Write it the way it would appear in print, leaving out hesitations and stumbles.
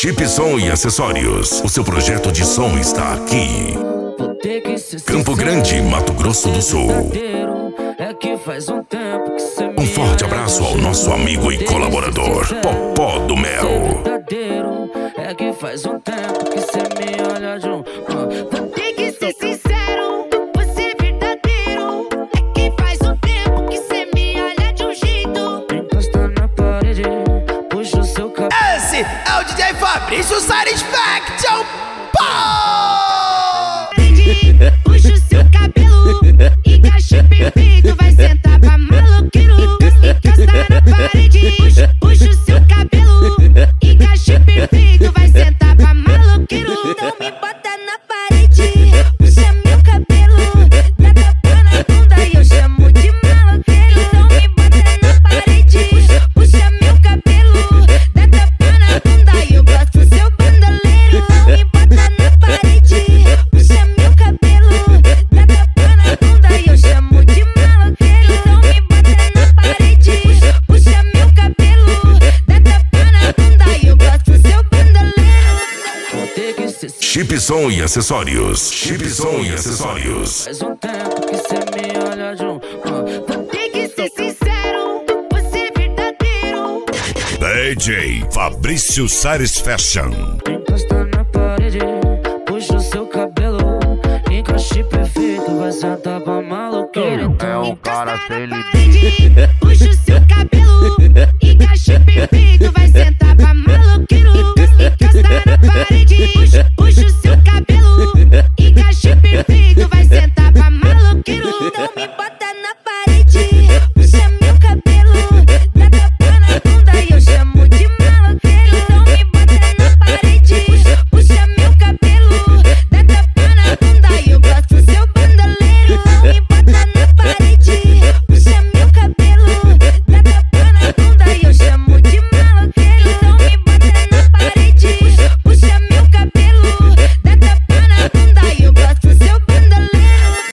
Chip Som e Acessórios. O seu projeto de som está aqui. Campo Grande, Mato Grosso do Sul. Um forte abraço ao nosso amigo e colaborador, Popó do Mel. É que faz um tempo que cê me olha de um. Vou ter que ser sincero, vou ser verdadeiro. É que faz um tempo que cê me olha de um jeito. Encosta na parede, puxa o seu cabelo. Esse é o DJ Fabrício Satisfaction. Puxa o seu cabelo, encaixe perfeito, vai sentar pra maloqueiro. Encosta na parede, puxa o seu cabelo, encaixe perfeito, vai sentar pra maloqueiro. Não me bota na parede, puxa meu cabelo, dá tapa na bunda e eu chamo de maloqueiro. Não me bota na parede, puxa meu cabelo, dá tapa na bunda e eu gosto seu bandoleiro. Não me bota na parede, puxa meu cabelo, dá tapa na bunda e eu chamo de maloqueiro. Não me bota na parede, puxa meu cabelo, dá tapa na bunda e eu gosto seu bandoleiro. Vou ter que ser Chip Som e Acessórios. Chip Som e Acessórios. faz um tempo que cê me olha de um. Vou ter que ser sincero, vou ser verdadeiro. DJ Fabrício Satisfaction. Encosta na parede, puxa o seu cabelo, encaixe perfeito, vai sentar pra maloqueiro. Então um cara encosta na sem parede, puxa o seu cabelo, encaixe perfeito, vai